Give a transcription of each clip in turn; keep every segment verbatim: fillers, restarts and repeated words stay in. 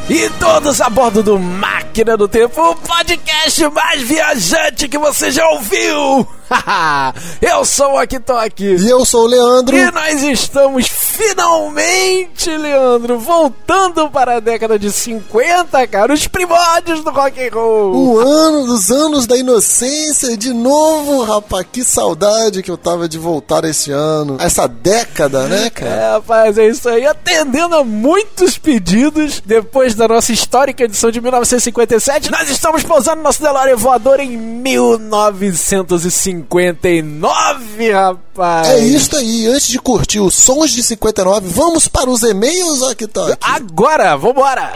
E todos a bordo do Máquina do Tempo, o podcast mais viajante que você já ouviu. Eu sou o Akitoki. E eu sou o Leandro. E nós estamos finalmente, Leandro, voltando para a década de cinquenta, cara, os primórdios do rock and roll. O ano dos anos da inocência, de novo, rapaz, que saudade que eu tava de voltar esse ano, essa década, né, cara? É, rapaz, é isso aí, atendendo a muitos pedidos, depois da nossa histórica edição de mil novecentos e cinquenta e sete, nós estamos pousando nosso DeLorean voador em mil novecentos e cinquenta e nove, rapaz. É isso aí, antes de curtir os sons de cinquenta e nove, vamos para os e-mails, Akitoki. Agora, vambora!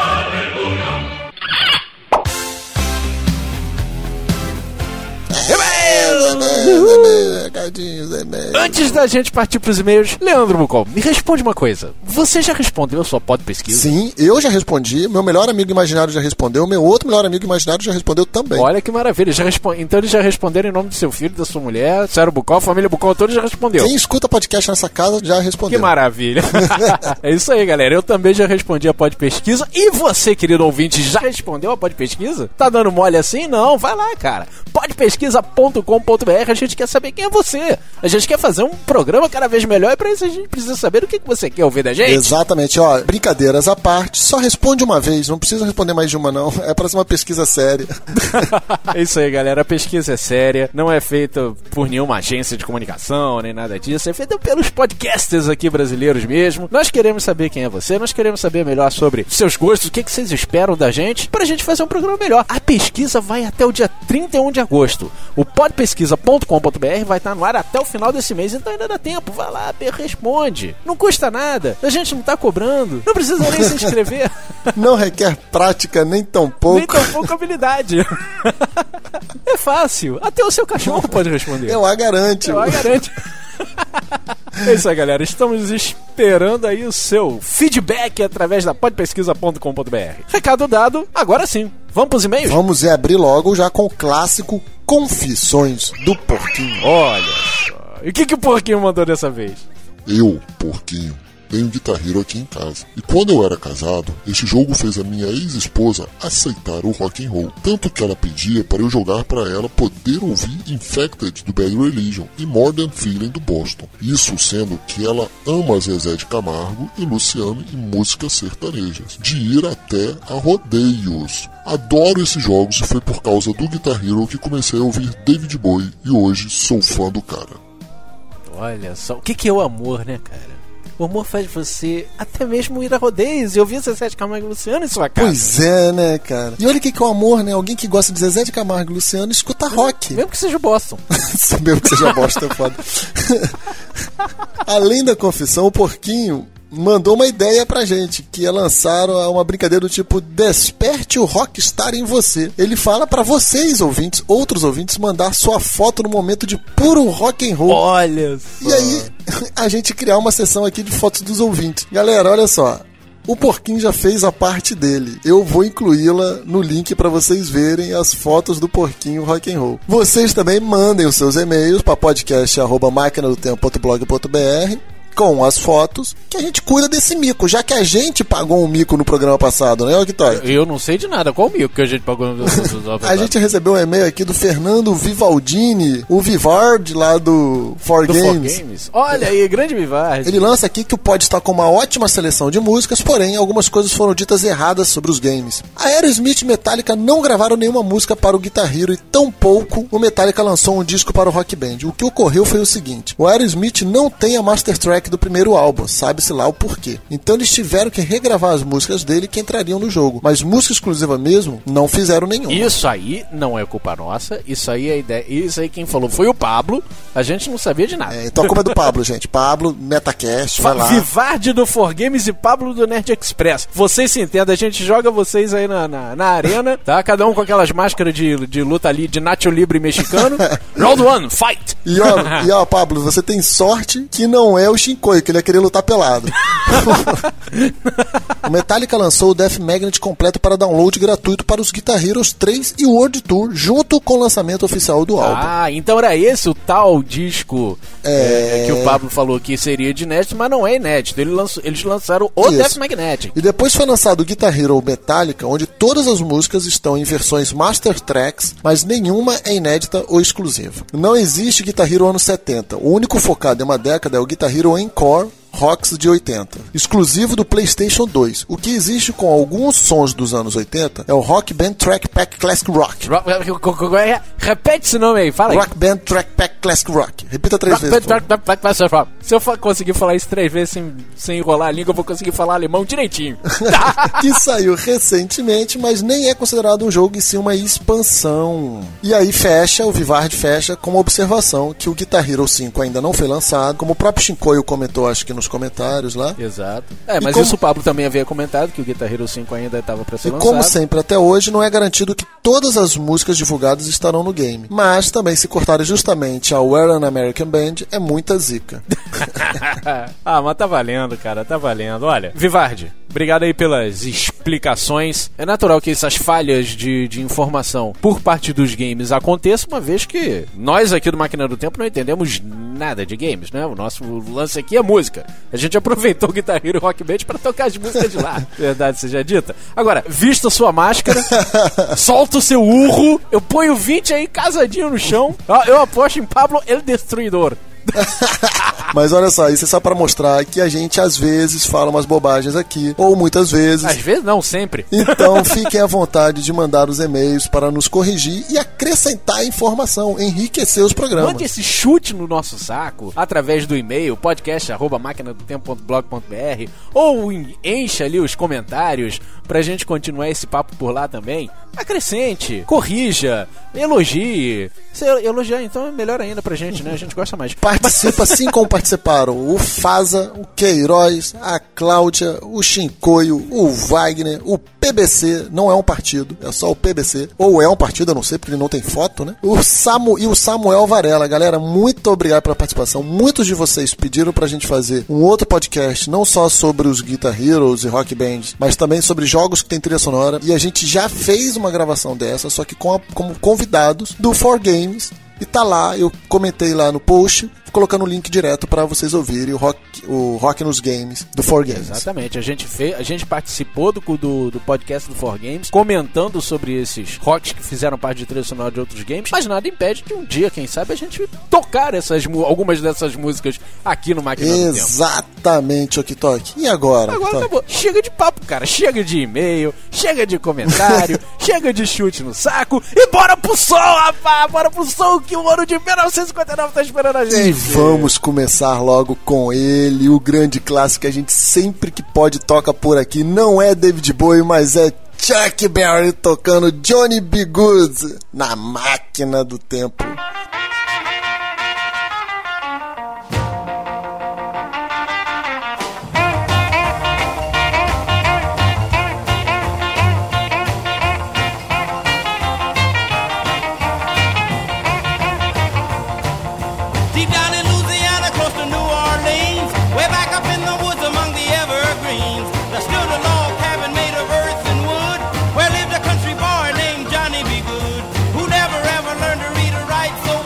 Antes da gente partir pros e-mails, Leandro Bucol, me responde uma coisa. Você já respondeu a sua pod pesquisa? Sim, eu já respondi. Meu melhor amigo imaginário já respondeu. Meu outro melhor amigo imaginário já respondeu também. Olha que maravilha. Já respo... Então eles já responderam em nome do seu filho, da sua mulher, Sério Bucol, a família Bucol toda já respondeu. Quem escuta podcast nessa casa já respondeu. Que maravilha. É isso aí, galera. Eu também já respondi a pod pesquisa. E você, querido ouvinte, já respondeu a pod pesquisa? Tá dando mole assim? Não, vai lá, cara. pod pesquisa ponto com ponto b r. A gente quer saber quem é você. A gente quer fazer um programa cada vez melhor e pra isso a gente precisa saber o que você quer ouvir da gente. Exatamente, ó, brincadeiras à parte, só responde uma vez, não precisa responder mais de uma não, é pra ser uma pesquisa séria. É isso aí, galera, a pesquisa é séria, não é feita por nenhuma agência de comunicação, nem nada disso, é feita pelos podcasters aqui brasileiros mesmo. Nós queremos saber quem é você, nós queremos saber melhor sobre seus gostos, o que, que vocês esperam da gente, pra gente fazer um programa melhor. A pesquisa vai até o dia trinta e um de agosto. O pod pesquisa ponto com ponto b r vai estar no ar até o final desse mês, então ainda dá tempo, vai lá, responde. Não custa nada, a gente não tá cobrando, não precisa nem se inscrever. Não requer prática nem tão pouco. Nem tão pouco habilidade. É fácil, até o seu cachorro pode responder. Eu a garanto. Eu a garanto. É isso aí, galera, estamos esperando aí o seu feedback através da pod pesquisa ponto com ponto b r. Recado dado, agora sim, vamos pros e-mails? Vamos abrir logo já com o clássico Confissões do Porquinho. Olha só, e o que, que o Porquinho mandou dessa vez? Eu, Porquinho, tenho Guitar Hero aqui em casa. E quando eu era casado, este jogo fez a minha ex-esposa aceitar o rock and roll. Tanto que ela pedia para eu jogar para ela poder ouvir Infected do Bad Religion e More Than Feeling do Boston. Isso sendo que ela ama Zezé de Camargo e Luciano em músicas sertanejas. De ir até a rodeios. Adoro esses jogos e foi por causa do Guitar Hero que comecei a ouvir David Bowie e hoje sou fã do cara. Olha só, o que, que é o amor, né, cara? O amor faz você até mesmo ir a rodeios e ouvir Zezé de Camargo e Luciano em sua casa. Pois é, né, cara? E olha o que, que é o amor, né? Alguém que gosta de Zezé de Camargo e Luciano escuta rock. Mesmo que seja Boston. Mesmo que seja Boston, é foda. Além da confissão, o Porquinho mandou uma ideia pra gente, que é lançar uma brincadeira do tipo desperte o rockstar em você. Ele fala pra vocês, ouvintes, outros ouvintes, mandar sua foto no momento de puro rock and roll. Olha só. E aí, a gente criar uma sessão aqui de fotos dos ouvintes. Galera, olha só. O Porquinho já fez a parte dele. Eu vou incluí-la no link para vocês verem as fotos do Porquinho Rock and Roll. Vocês também mandem os seus e-mails para podcast arroba máquina do tempo ponto blog ponto b r com as fotos, que a gente cuida desse mico, já que a gente pagou um mico no programa passado, né, Akitoki? Eu não sei de nada, qual mico que a gente pagou no programa passado? A gente recebeu um e-mail aqui do Fernando Vivaldini, o Vivard lá do For do Games. For Games. Olha aí, grande Vivard. Ele lança aqui que o pod está com uma ótima seleção de músicas, porém algumas coisas foram ditas erradas sobre os games. A Aerosmith e Metallica não gravaram nenhuma música para o Guitar Hero e tampouco o Metallica lançou um disco para o Rock Band. O que ocorreu foi o seguinte: o Aerosmith não tem a master track do primeiro álbum, sabe-se lá o porquê. Então eles tiveram que regravar as músicas dele que entrariam no jogo, mas música exclusiva mesmo, não fizeram nenhuma. Isso aí não é culpa nossa, isso aí é ideia, isso aí quem falou foi o Pablo, a gente não sabia de nada. É, então a culpa é do Pablo, gente. Pablo, Metacast, vai lá. Vivard do For Games e Pablo do Nerd Express. Vocês se entendem, a gente joga vocês aí na, na, na arena, tá? Cada um com aquelas máscaras de, de luta ali, de Nacho Libre mexicano. Round one, fight! E ó, e ó, Pablo, você tem sorte que não é o Shinkoi, que ele ia querer lutar pelado. O Metallica lançou o Death Magnet completo para download gratuito para os Guitar Heroes três e World Tour, junto com o lançamento oficial do álbum. Ah, então era esse o tal disco é... É, que o Pablo falou que seria de inédito, mas não é inédito. Ele lançou, eles lançaram o Isso. Death Magnetic. E depois foi lançado o Guitar Hero Metallica, onde todas as músicas estão em versões Master Tracks, mas nenhuma é inédita ou exclusiva. Não existe Guitar Hero anos setenta. O único focado em uma década é o Guitar Hero Encore Rocks de oitenta, exclusivo do PlayStation dois. O que existe com alguns sons dos anos oitenta é o Rock Band Track Pack Classic Rock. Repete esse nome aí, fala aí. Rock Band Track Pack Classic Rock. Repita três Rock vezes. Band Track Pack Classic Rock. Se eu conseguir falar isso três vezes sem, sem enrolar a língua, eu vou conseguir falar alemão direitinho. Que saiu recentemente, mas nem é considerado um jogo e sim uma expansão. E aí fecha, o Vivard fecha com uma observação que o Guitar Hero cinco ainda não foi lançado, como o próprio Shinkoio comentou, acho que nos comentários lá. Exato. É, mas como... isso o Pablo também havia comentado, que o Guitar Hero cinco ainda estava para ser e lançado. Como sempre, até hoje, não é garantido que todas as músicas divulgadas estarão no game. Mas também, se cortarem justamente a We're an American Band, é muita zica. Ah, mas tá valendo, cara, tá valendo. Olha, Vivard, obrigado aí pelas explicações. É natural que essas falhas de, de informação por parte dos games aconteçam, uma vez que nós aqui do Máquina do Tempo não entendemos nada de games, né? O nosso lance aqui é música. A gente aproveitou o Guitar Hero Rock Band pra tocar as músicas de lá. Verdade seja dita. Agora, vista sua máscara, solta o seu urro, eu ponho vinte aí casadinho no chão. Eu aposto em Pablo El Destruidor. Mas olha só, isso é só pra mostrar que a gente às vezes fala umas bobagens aqui, ou muitas vezes. Às vezes não, sempre. Então fiquem à vontade de mandar os e-mails para nos corrigir e acrescentar informação, enriquecer os programas. Mande esse chute no nosso saco através do e-mail podcast arroba máquina do tempo ponto blog ponto b r ou encha ali os comentários pra gente continuar esse papo por lá também. Acrescente, corrija, elogie. Se elogiar, então é melhor ainda pra gente, né? A gente gosta mais. Participa assim como participaram o Faza, o Queiroz, a Cláudia, o Shinkoio, o Wagner, o P B C, não é um partido, é só o P B C. Ou é um partido, eu não sei, porque ele não tem foto, né? O Samu e o Samuel Varela. Galera, muito obrigado pela participação. Muitos de vocês pediram pra gente fazer um outro podcast, não só sobre os Guitar Heroes e Rock Bands, mas também sobre jogos que tem trilha sonora. E a gente já fez uma gravação dessa, só que com a, como convidados do four Games. E tá lá, eu comentei lá no post, colocando o link direto para vocês ouvirem o rock, o rock nos Games do four Games. Exatamente, a gente, fez, a gente participou do, do, do podcast do four Games, comentando sobre esses rocks que fizeram parte de trilha sonora de outros games, mas nada impede de um dia, quem sabe, a gente tocar essas, algumas dessas músicas aqui no Máquina do Tempo. Exatamente, Okitoki. E agora? Agora acabou. Chega de papo, cara. Chega de e-mail, chega de comentário, chega de chute no saco e bora pro som, rapaz! Bora pro som que o ano de mil novecentos e cinquenta e nove tá esperando a gente. E vamos começar logo com ele, o grande clássico que a gente sempre que pode toca por aqui. Não é David Bowie, mas é Chuck Berry tocando Johnny B. Good na Máquina do Tempo. Where lived a country boy named Johnny B. Good, who never ever learned to read or write, so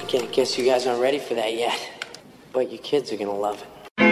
Okay, I guess you guys aren't ready for that yet. But your kids are gonna love it.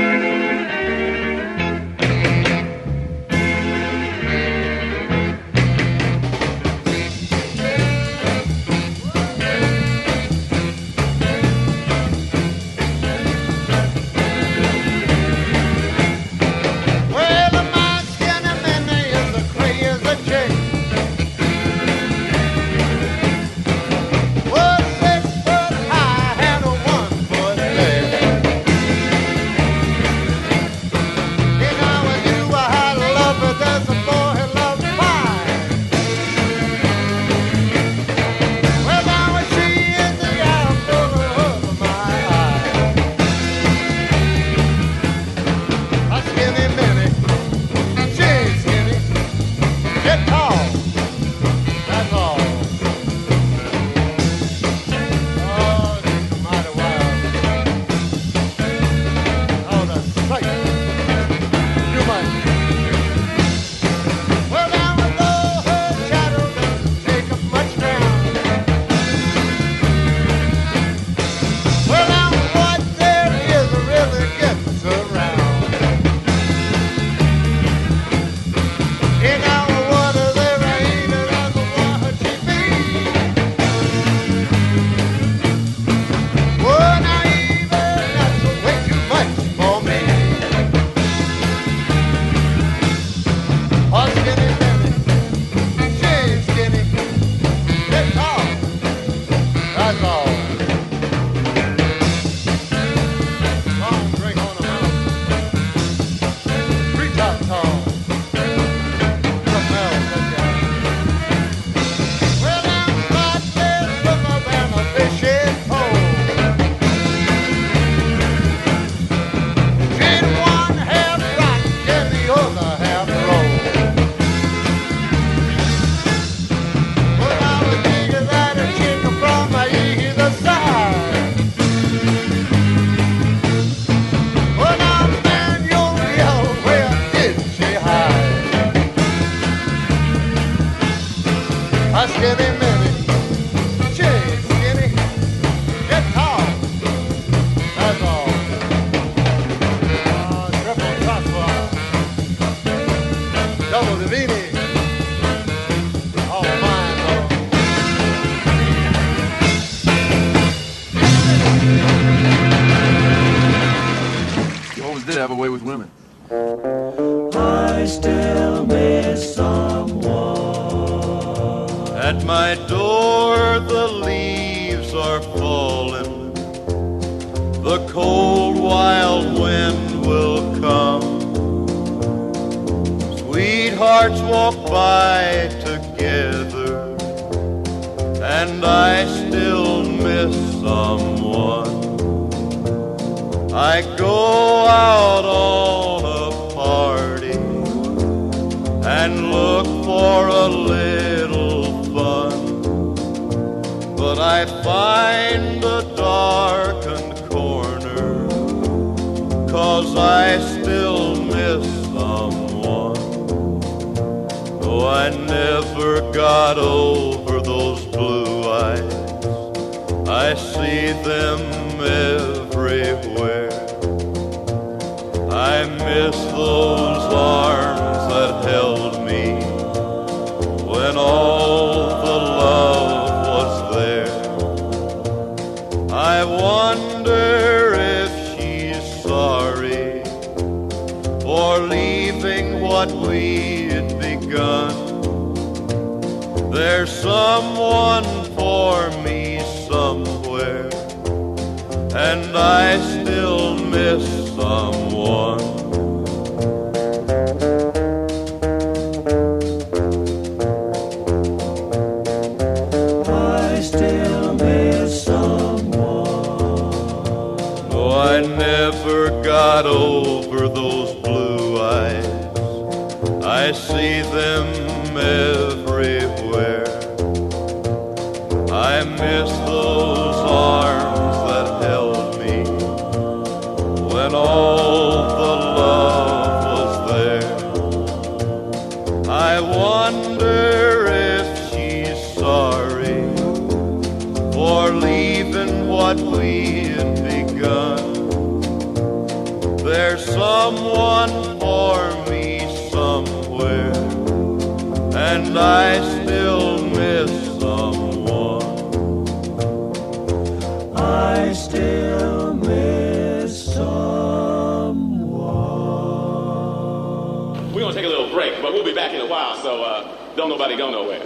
At my door the leaves are falling, the cold wild wind will come. Sweethearts walk by together, and I still miss someone. I go out on a party and look for a little fun, but I find a darkened corner, 'cause I still miss someone. Though I never got over those blue eyes, I see them everywhere. I miss those arms that held me when all the love was there. I wonder if she's sorry for leaving what we'd begun. There's someone for me somewhere, and I still miss someone. I still miss someone. No, I never got over those blue eyes. I see them everywhere. I miss those arms that held me when all the love was there. I wonder if she's sorry for leaving what what we had begun. There's someone for me somewhere, and I still miss someone. I still miss someone. We're gonna take a little break, but we'll be back in a while, so uh, don't nobody go nowhere.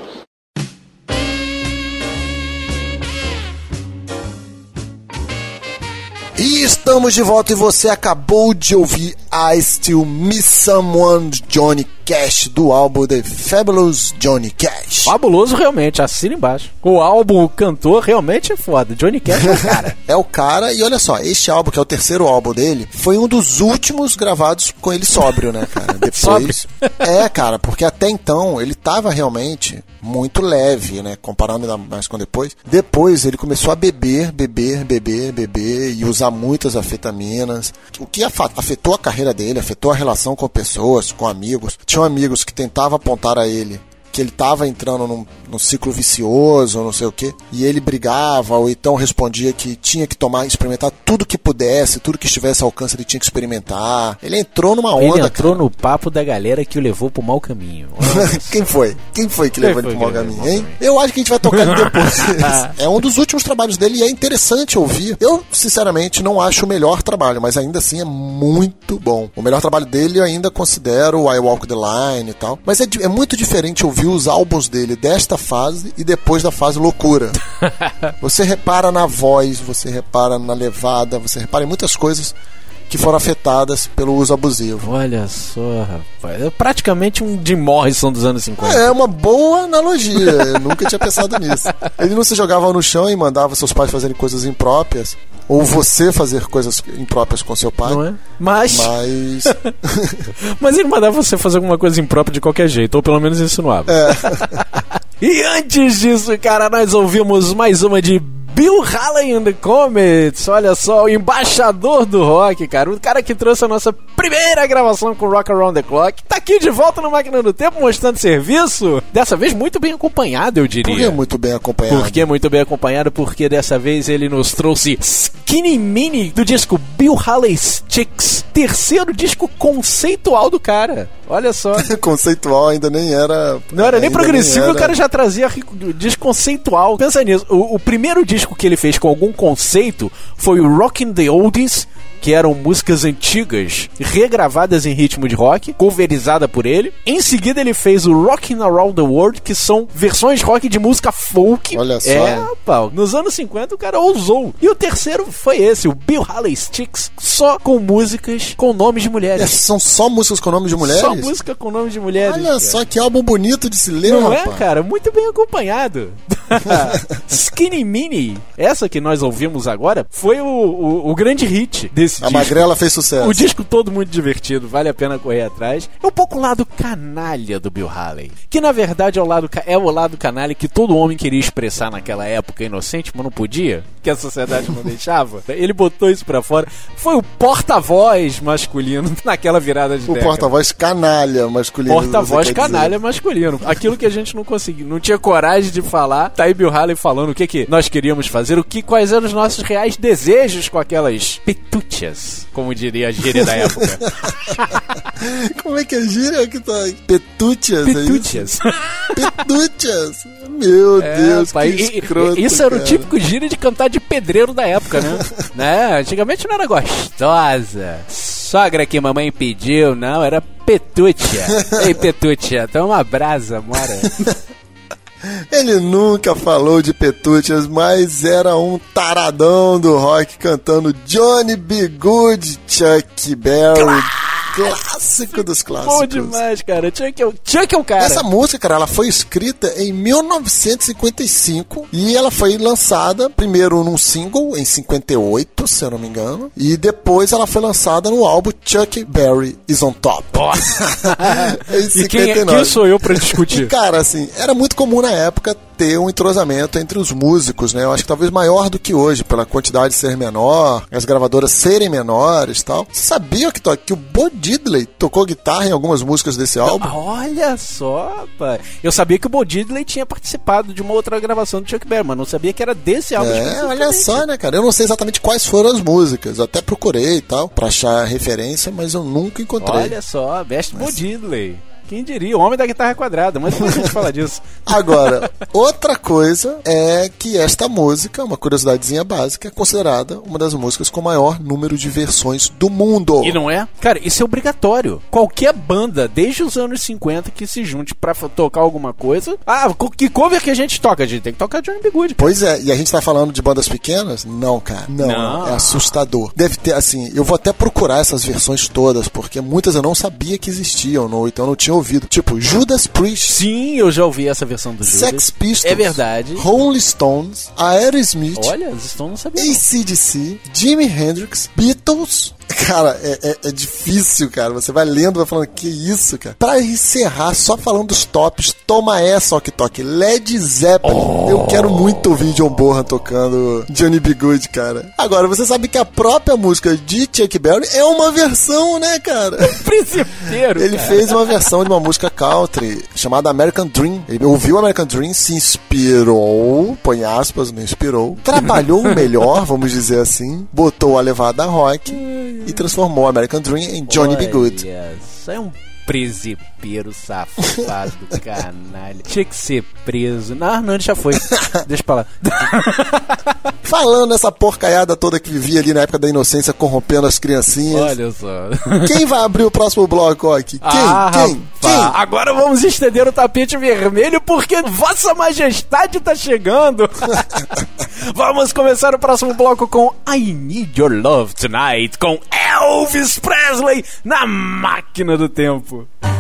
E estamos de volta e você acabou de ouvir I Still Miss Someone de Johnny Cash, do álbum The Fabulous Johnny Cash. Fabuloso realmente, assina embaixo. O álbum, o cantor, realmente é foda. Johnny Cash é o cara. É o cara, e olha só, este álbum, que é o terceiro álbum dele, foi um dos últimos gravados com ele sóbrio, né, cara? Depois. É, cara, porque até então ele tava realmente muito leve, né? Comparando ainda mais com depois. Depois ele começou a beber, beber, beber, beber e usar muitas anfetaminas. O que afetou a carreira dele, afetou a relação com pessoas, com amigos. Tinham amigos que tentavam apontar a ele que ele estava entrando num, num ciclo vicioso, não sei o quê, e ele brigava, ou então respondia que tinha que tomar, experimentar tudo que pudesse, tudo que estivesse ao alcance ele tinha que experimentar. Ele entrou numa onda, Ele entrou cara. no papo da galera que o levou pro mau caminho. Quem foi? Quem foi que Quem levou foi ele pro mau que caminho, levou hein? Eu acho que a gente vai tocar ele depois. É um dos últimos trabalhos dele e é interessante ouvir. Eu, sinceramente, não acho o melhor trabalho, mas ainda assim é muito bom. O melhor trabalho dele eu ainda considero o I Walk the Line e tal, mas é, é muito diferente ouvir os álbuns dele desta fase e depois da fase loucura. Você repara na voz, você repara na levada, você repara em muitas coisas que foram afetadas pelo uso abusivo. Olha só, rapaz. É praticamente um Jim Morrison dos anos cinquenta. É uma boa analogia. Eu nunca tinha pensado nisso. Ele não se jogava no chão e mandava seus pais fazerem coisas impróprias, ou você fazer coisas impróprias com seu pai. Não é? Mas... Mas... Mas ele mandava você fazer alguma coisa imprópria de qualquer jeito, ou pelo menos insinuava. É. E antes disso, cara, nós ouvimos mais uma de Bill Haley and the Comets. Olha só, o embaixador do rock, cara. O cara que trouxe a nossa primeira gravação com Rock Around the Clock. Tá aqui de volta no Máquina do Tempo, mostrando serviço. Dessa vez muito bem acompanhado, eu diria. Por que muito bem acompanhado? Por que muito bem acompanhado? Porque dessa vez ele nos trouxe Skinny Mini do disco Bill Haley's Chicks. Terceiro disco conceitual do cara. Olha só. Conceitual ainda nem era... Não era nem progressivo, nem era... o cara já trazia disco conceitual. Pensa nisso, o, o primeiro disco que ele fez com algum conceito foi o Rockin' the Oldies, que eram músicas antigas regravadas em ritmo de rock, coverizada por ele. Em seguida ele fez o Rockin' Around the World, que são versões rock de música folk. Olha só. É, pá, nos anos cinquenta o cara ousou. E o terceiro foi esse, o Bill Haley's Chicks, só com músicas com nomes de mulheres. É, são só músicas com nomes de mulheres? Só música com nomes de mulheres. Olha cara. só que álbum bonito de se ler, Não rapaz. é, cara? Muito bem acompanhado. Skinny Mini, essa que nós ouvimos agora, foi o, o, o grande hit desse A disco. Magrela fez sucesso. O disco todo muito divertido, vale a pena correr atrás. É um pouco o lado canalha do Bill Haley, que na verdade é o lado, é o lado canalha que todo homem queria expressar naquela época inocente, mas não podia, que a sociedade não deixava. Ele botou isso pra fora. Foi o porta-voz masculino naquela virada de O década. porta-voz canalha masculino. Porta-voz você quer canalha dizer. masculino. Aquilo que a gente não conseguia, não tinha coragem de falar. Tá aí Bill Haley falando o que que nós queríamos fazer, o que, quais eram os nossos reais desejos com aquelas petúcias, como diria a gíria da época. Como é que é gíria que tá? Petúcias, Petúcias. é isso? Petúcias. Meu É, Deus, pai, que e- escroto, e- Isso era o cara. típico gíria de cantar de pedreiro da época, né? né? Antigamente não era gostosa. Sogra que mamãe pediu, não, era petúcia. Ei, petúcia, toma brasa, mora. Ele nunca falou de petúcias, mas era um taradão do rock cantando Johnny B. Good, Chuck Berry. Clássico dos clássicos. Bom demais, cara. Chuck é o, Chuck é o cara. Essa música, cara, ela foi escrita em mil novecentos e cinquenta e cinco e ela foi lançada primeiro num single em cinquenta e oito, se eu não me engano, e depois ela foi lançada no álbum Chuck Berry Is On Top. em E quem, é- cinquenta e nove. quem sou eu pra E, discutir? cara, assim, era muito comum na época ter um entrosamento entre os músicos, né? Eu acho que talvez maior do que hoje, pela quantidade ser menor, as gravadoras serem menores e tal. Você sabia que, to- que o Bo Diddley tocou guitarra em algumas músicas desse álbum? Olha só, pai. Eu sabia que o Bo Diddley tinha participado de uma outra gravação do Chuck Berry, mas não sabia que era desse álbum. É, olha só, né, cara? Eu não sei exatamente quais foram as músicas. Eu até procurei e tal, pra achar referência, mas eu nunca encontrei. Olha só, best Bo Diddley. Quem diria? O homem da guitarra quadrada, mas depois a gente fala disso. Agora, outra coisa é que esta música, uma curiosidadezinha básica, é considerada uma das músicas com maior número de versões do mundo. E não é? Cara, isso é obrigatório. Qualquer banda, desde os anos cinquenta, que se junte pra f- tocar alguma coisa... Ah, co- que cover que a gente toca? A gente tem que tocar Johnny B. Good. Pois é, e a gente tá falando de bandas pequenas? Não, cara. Não, Não. é assustador. Deve ter, assim, eu vou até procurar essas versões todas, porque muitas eu não sabia que existiam, não, então eu não tinha ouvido. Tipo, Judas Priest, Sim, eu já ouvi essa versão do Judas. Sex Pistols, É verdade. Rolling Stones, Aerosmith, Olha, os Stones não sabiam. A C D C, Jimi Hendrix, Beatles. Cara, é, é, é difícil, cara. Você vai lendo, vai falando, que isso, cara. Pra encerrar, só falando dos tops, toma essa, ó que toque. Led Zeppelin. Oh. Eu quero muito ouvir John Bonham tocando Johnny B. Good, cara. Agora, você sabe que a própria música de Chuck Berry é uma versão, né, cara? Principeiro, Ele cara. fez uma versão de uma música country chamada American Dream. Ele ouviu American Dream, se inspirou, põe aspas, não inspirou, trabalhou melhor, vamos dizer assim, botou a levada rock e transformou American Dream em Johnny B. Good. Olha, isso é um presipeiro safado, canalha. Tinha que ser preso. Não, não, ele já foi. Deixa pra lá. Falando nessa porcaiada toda que vivia ali na época da inocência, corrompendo as criancinhas. Olha só. Quem vai abrir o próximo bloco aqui? Quem? Ah, Quem? rapaz, Quem? agora vamos estender o tapete vermelho porque Vossa Majestade tá chegando. Vamos começar o próximo bloco com I Need Your Love Tonight, com Elvis Presley na máquina do tempo.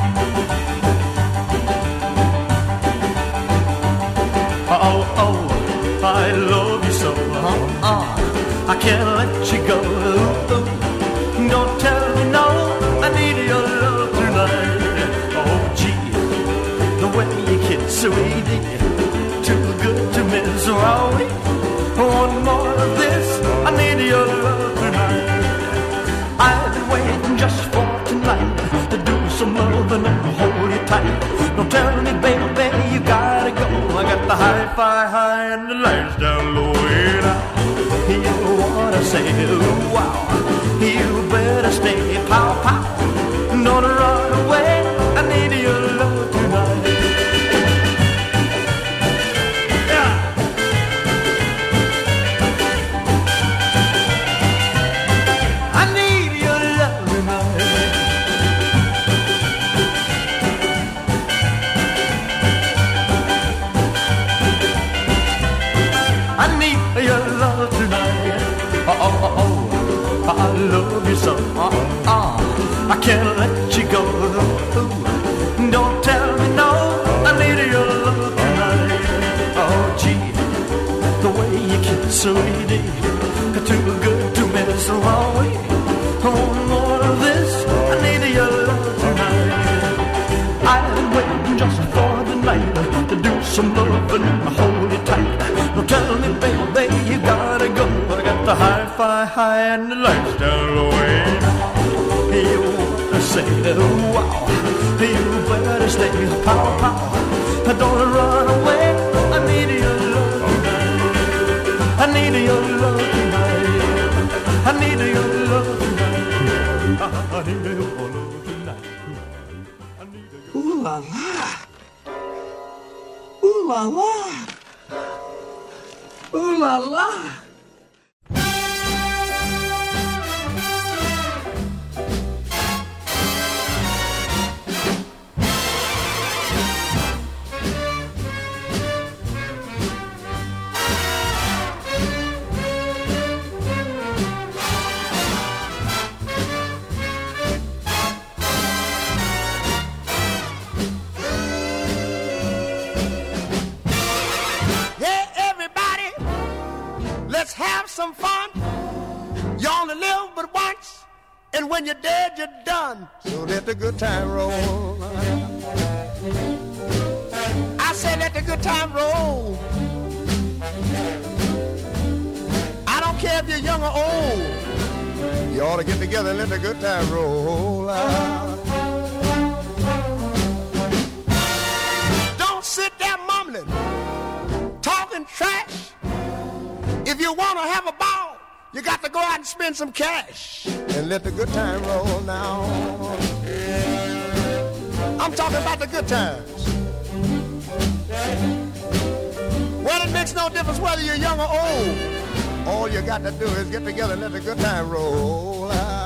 Oh, oh, I love you so, uh, uh, I can't let you go. Ooh, don't tell me no, I need your love tonight. Oh, gee, the way you kiss, sweetie, too good to miss. Oh, one more of this, I need your love tonight. I've been waiting just for tonight to do some loving and hold you tight. Don't tell me, baby, you gotta go. I got the hi-fi high and the lights down low. And I, you wanna say, ooh, wow, you better stay, pow, pow. Don't run away, I need your love tonight. Yeah. I need your love tonight. I need your love tonight. Oh, oh, oh, oh, I love you so. Uh, uh, I can't let you go. Ooh, don't tell me no. I need your love tonight. Oh, gee, the way you kiss, sweetie, too good to miss. Oh, one more of this. I need your love tonight. I've been waiting just for the night to do some loving and hold you tight. Don't tell me, baby, you gotta go. I got the hi-fi high and the lights down low. And you wanna say, oh, wow, you better stay, pow, pow. Don't run away. I need your love tonight. I need your love tonight. I need your love tonight. I need your love tonight. I need your Ooh la la. Ooh la la. Ooh la la. Let's have some fun. You only live but once, and when you're dead, you're done. So let the good time roll. I I say let the good time roll. I don't care if you're young or old. You ought to get together and let the good time roll. Don't sit there mumbling, talking trash. If you want to have a ball, you got to go out and spend some cash and let the good time roll now. I'm talking about the good times. Well, it makes no difference whether you're young or old. All you got to do is get together and let the good time roll.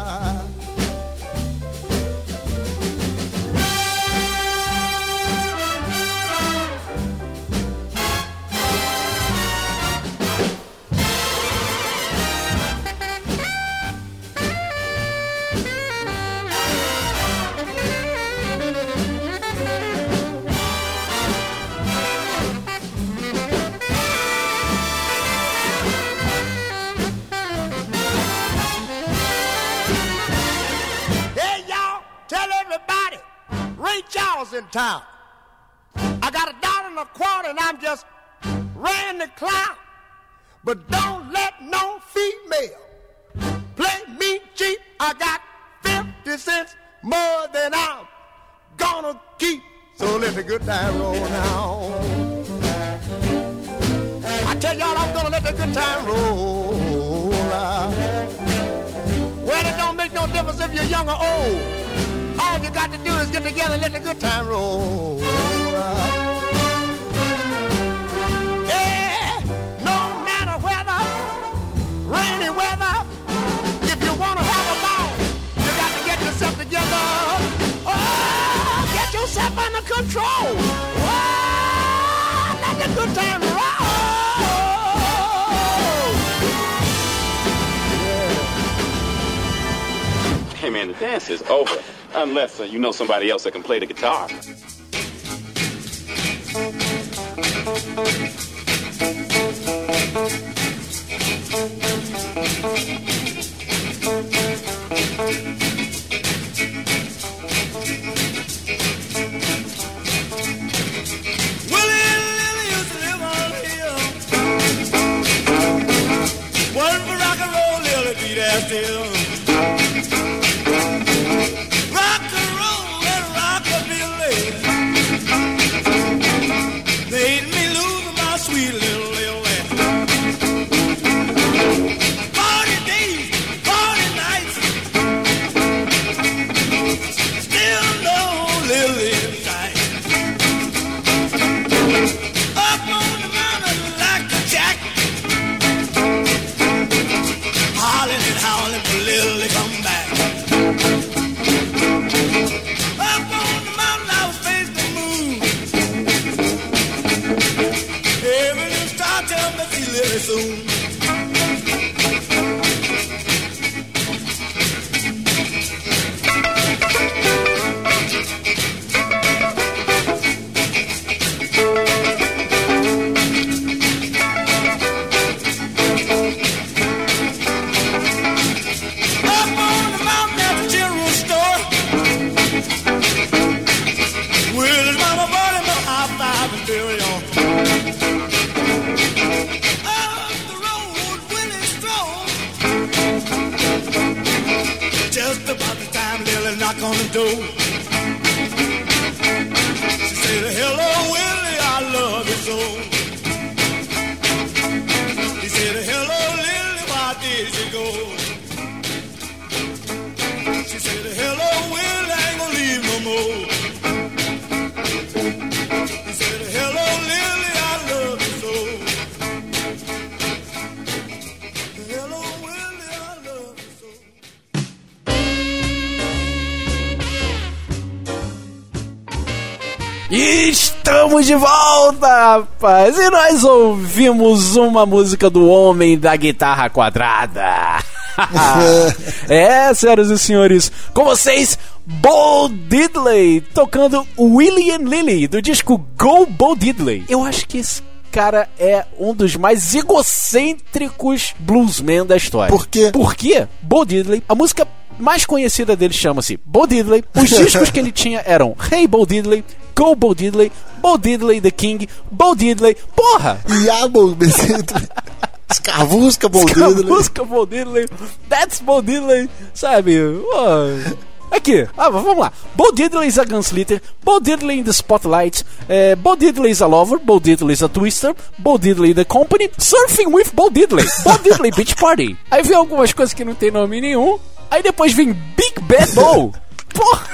Charles in town. I got a dollar and a quarter and I'm just ran the clown. But don't let no female play me cheap. I got fifty cents more than I'm gonna keep. So let the good time roll now. I tell y'all I'm gonna let the good time roll out. Well, it don't make no difference if you're young or old. All you got to do is get together and let the good time roll. Yeah, no matter weather, rainy weather, if you want to have a ball, you got to get yourself together. Oh, get yourself under control. Oh, let the good time roll. Yeah. Hey man, the dance is over. Unless uh, you know somebody else that can play the guitar. Willie and Lily used to live on the hill. One for rock and roll, Lily be there still. Estamos de volta, rapaz! E nós ouvimos uma música do Homem da Guitarra Quadrada. É, senhoras e senhores, com vocês, Bo Diddley, tocando Willie and Lily, do disco Go Bo Diddley. Eu acho que esse cara é um dos mais egocêntricos bluesmen da história. Por quê? Por quê? Bo Diddley, a música mais conhecida dele chama-se Bo Diddley. Os discos que ele tinha eram Hey Bo Diddley, Go Bo Diddley, Bo Diddley the King, Bo Diddley, porra! E a Bo Diddley. Escavusca Bo Diddley. Escavusca Bo Diddley, That's Bo Diddley, sabe? Oh. Aqui, ah, vamos lá. Bo Diddley is a gunslinger, Bo Diddley in the spotlight, eh, Bo Diddley is a lover, Bo Diddley is a twister, Bo Diddley the company, Surfing with Bo Diddley, Bo Diddley Beach Party. Aí vem algumas coisas que não tem nome nenhum. Aí depois vem Big Bad Bo. Porra!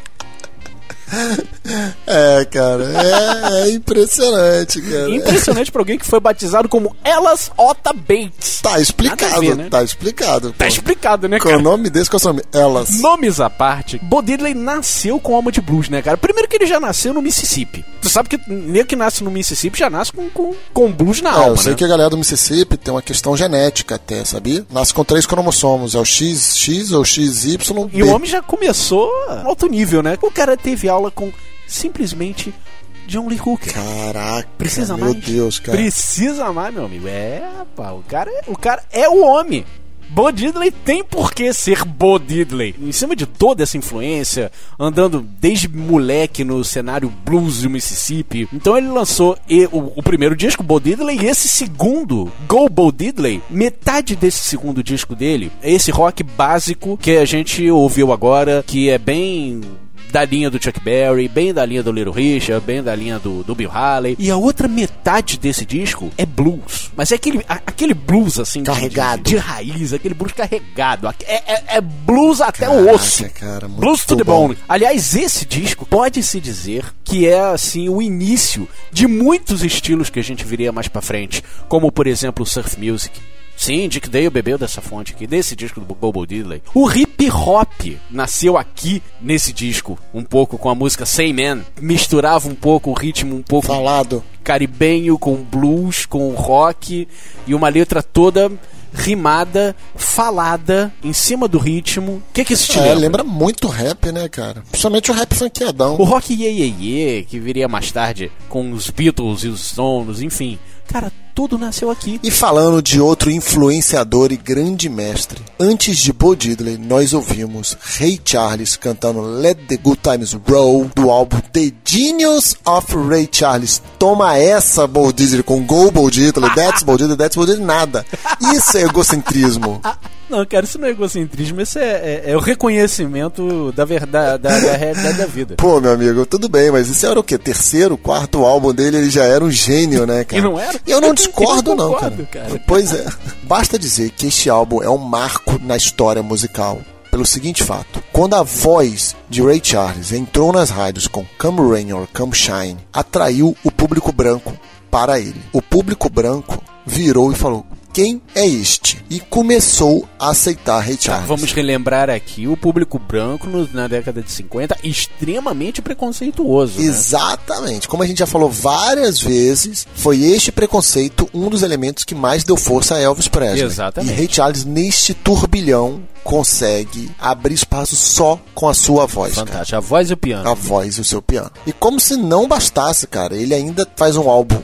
É, cara, é, é impressionante, cara. Impressionante pra alguém que foi batizado como Elas Ota Bates. Tá explicado, ver, né? tá explicado. Tá pô. explicado, né, Com cara? o nome desse, qual é o nome? Elas. Nomes à parte, Bo Diddley nasceu com alma de blues, né, cara? Primeiro que ele já nasceu no Mississippi. Tu sabe que nego que nasce no Mississippi já nasce com, com, com blues na É, alma, eu sei né? que a galera do Mississippi tem uma questão genética até, sabia? Nasce com três cromossomos, é o X X ou X Y. E o homem já começou alto nível, né? O cara teve aula com simplesmente John Lee Hooker. Caraca, Precisa meu mais? Deus, cara. Precisa mais, meu amigo. É, pá, o cara, é- o cara é o homem. Bo Diddley tem por que ser Bo Diddley. Em cima de toda essa influência, andando desde moleque no cenário blues do Mississippi. Então ele lançou e, o, o primeiro disco, Bo Diddley, e esse segundo, Go Bo Diddley, metade desse segundo disco dele é esse rock básico que a gente ouviu agora, que é bem da linha do Chuck Berry, bem da linha do Little Richard, bem da linha do, do Bill Haley. E a outra metade desse disco é blues. Mas é aquele, a, aquele blues, assim, Carregado. De, de raiz, aquele blues carregado. É, é, é blues até Caraca, o osso. cara, muito Blues to the bom. bone. Aliás, esse disco pode-se dizer que é, assim, o início de muitos estilos que a gente viria mais pra frente. Como, por exemplo, o surf music. Sim, Dick Dale bebeu dessa fonte aqui, desse disco do Bo Diddley. O hip hop nasceu aqui nesse disco, um pouco com a música Say Man. Misturava um pouco o ritmo, um pouco Falado. caribenho com blues, com rock, e uma letra toda rimada, falada, em cima do ritmo. O que que isso te É, lembra? lembra muito rap, né, cara? Principalmente o rap funkeadão. O rock Ye Ye Ye, que viria mais tarde com os Beatles e os Stones, enfim. Cara, tudo nasceu aqui. E falando de outro influenciador e grande mestre, antes de Bo Diddley, nós ouvimos Ray Charles cantando Let the Good Times Roll, do álbum The Genius of Ray Charles. Toma essa, Bo Diddley, com Go Bo Diddley, That's Bo Diddley, That's Bo Diddley, nada. Isso é egocentrismo. Não, cara, isso não é egocentrismo, isso é, é, é o reconhecimento da verdade, da, da realidade da vida. Pô, meu amigo, tudo bem, mas isso era o quê? Terceiro, quarto álbum dele, ele já era um gênio, né, cara? E não era? E eu não Eu discordo, não, cara. concordo, cara. Pois é. Basta dizer que este álbum é um marco na história musical. Pelo seguinte fato: quando a voz de Ray Charles entrou nas rádios com Come Rain or Come Shine, atraiu o público branco para ele. O público branco virou e falou: quem é este? E começou a aceitar Ray Charles. Vamos relembrar aqui o público branco no, na década de cinquenta, extremamente preconceituoso. Né? Exatamente. Como a gente já falou várias vezes, foi este preconceito um dos elementos que mais deu força a Elvis Presley. Exatamente. E Ray Charles, neste turbilhão, consegue abrir espaço só com a sua voz. Fantástico. Cara. A voz e o piano. A voz e o seu piano. E como se não bastasse, cara, ele ainda faz um álbum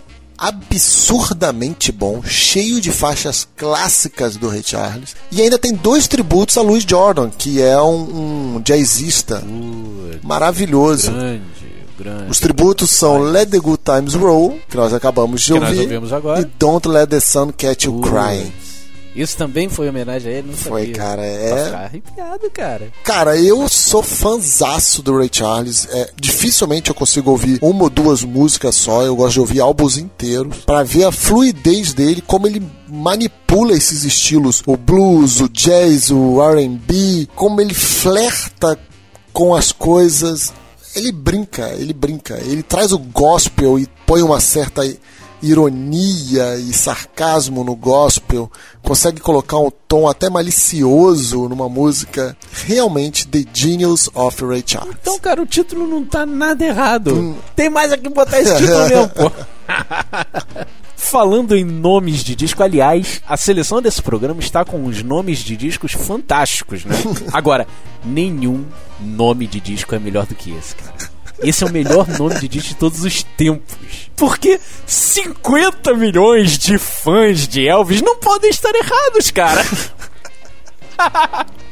absurdamente bom, cheio de faixas clássicas do Ray Charles, e ainda tem dois tributos a Louis Jordan, que é um, um jazzista Uh, maravilhoso. grande, grande. Os tributos são Let the Good Times Roll, que nós acabamos de Que nós ouvir, ouvimos agora. e Don't Let the Sun Catch You Uh, Crying. Isso também foi homenagem a ele, não Foi, sabia. cara, Pra é... ficar arrepiado, cara. Cara, eu sou fanzaço do Ray Charles. É, dificilmente eu consigo ouvir uma ou duas músicas só. Eu gosto de ouvir álbuns inteiros pra ver a fluidez dele, como ele manipula esses estilos, o blues, o jazz, o R and B, como ele flerta com as coisas. Ele brinca, ele brinca. Ele traz o gospel e põe uma certa ironia e sarcasmo no gospel, consegue colocar um tom até malicioso numa música. Realmente The Genius of Ray Charles. Então, cara, o título não tá nada errado. Hum. Tem mais aqui botar esse título mesmo, pô. Falando em nomes de disco, aliás, a seleção desse programa está com os nomes de discos fantásticos, né? Agora, nenhum nome de disco é melhor do que esse, cara. Esse é o melhor nome de disco de todos os tempos. Porque cinquenta milhões de fãs de Elvis não podem estar errados, cara.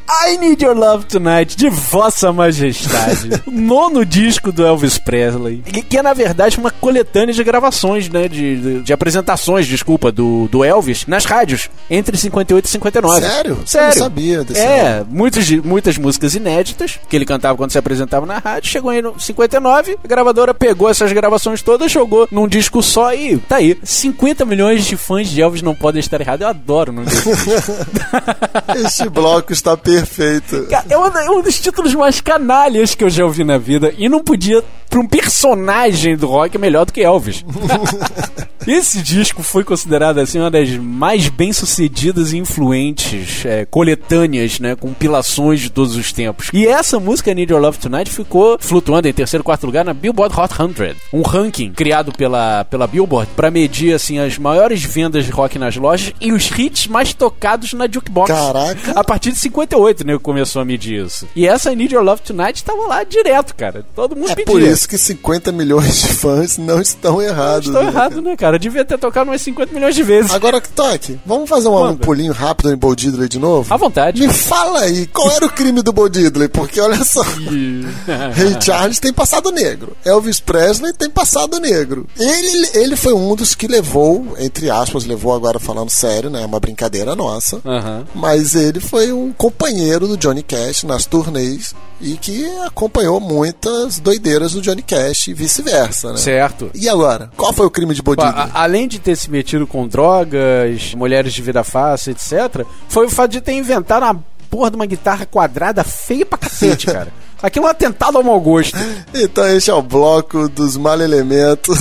I Need Your Love Tonight, de Vossa Majestade. O nono disco do Elvis Presley. Que, que é, na verdade, uma coletânea de gravações, né? De, de, de apresentações, desculpa, do, do Elvis nas rádios, entre cinquenta e oito e cinquenta e nove. Sério? Sério. Eu não sabia desse É, muitas, muitas músicas inéditas que ele cantava quando se apresentava na rádio. Chegou em cinquenta e nove, a gravadora pegou essas gravações todas, jogou num disco só e tá aí. cinquenta milhões de fãs de Elvis não podem estar errados. Eu adoro no disco. Este bloco está perfeito. É um, é um dos títulos mais canalhas que eu já ouvi na vida. E não podia, pra um personagem do rock, melhor do que Elvis. Esse disco foi considerado assim uma das mais bem-sucedidas e influentes é, coletâneas, né, compilações de todos os tempos. E essa música, Need Your Love Tonight, ficou flutuando em terceiro e quarto lugar na Billboard Hot cem, um ranking criado pela, pela Billboard para medir assim as maiores vendas de rock nas lojas e os hits mais tocados na jukebox. Caraca! A partir de cinquenta e oito, né, começou a medir isso. E essa Need Your Love Tonight estava lá direto, cara. Todo mundo É pedia. por isso que cinquenta milhões de fãs não estão errados. Não estão né? errados, né, cara? Devia ter tocado umas cinquenta milhões de vezes. Agora, Toque, vamos fazer um, um pulinho rápido em Bo Diddley de novo? À vontade. Me fala aí, qual era o crime do Bo Diddley? Porque olha só, Ray Charles tem passado negro, Elvis Presley tem passado negro. Ele, ele foi um dos que levou, entre aspas, levou agora falando sério, né? É uma brincadeira nossa. Uhum. Mas ele foi um companheiro do Johnny Cash nas turnês e que acompanhou muitas doideiras do Johnny Cash e vice-versa, né? Certo. E agora? Qual foi o crime de Bo Diddley? A, além de ter se metido com drogas, mulheres de vida fácil, etcétera, foi o fato de ter inventado uma porra de uma guitarra quadrada feia pra cacete, cara. Aquilo é um atentado ao mau gosto. Então este é o bloco dos mal-elementos